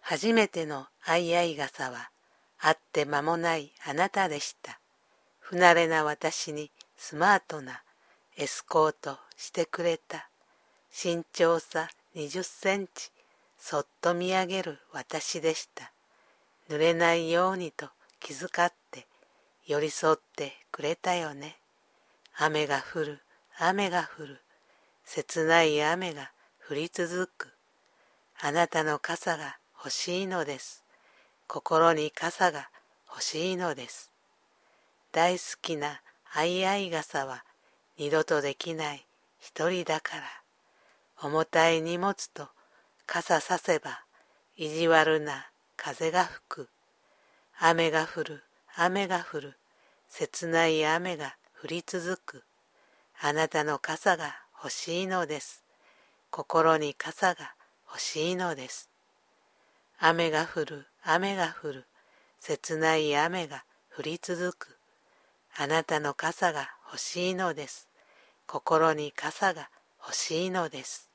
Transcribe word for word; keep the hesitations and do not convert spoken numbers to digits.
初めての相合い傘は会って間もないあなたでした。不慣れな私にスマートなエスコートしてくれた。身長差にじゅっセンチ、そっと見上げる私でした。濡れないようにと気遣って寄り添ってくれたよね。雨が降る、雨が降る、切ない雨が降り続く。あなたの傘が欲しいのです。心に傘が欲しいのです。大好きな相合い傘は二度とできない一人だから。重たい荷物と傘させば意地悪な風が吹く。雨が降る、雨が降る、切ない雨が降り続く。あなたの傘が欲しいのです。心に傘が欲しいのです。雨が降る、雨が降る、切ない雨が降り続く。あなたの傘が欲しいのです。心に傘が欲しいのです。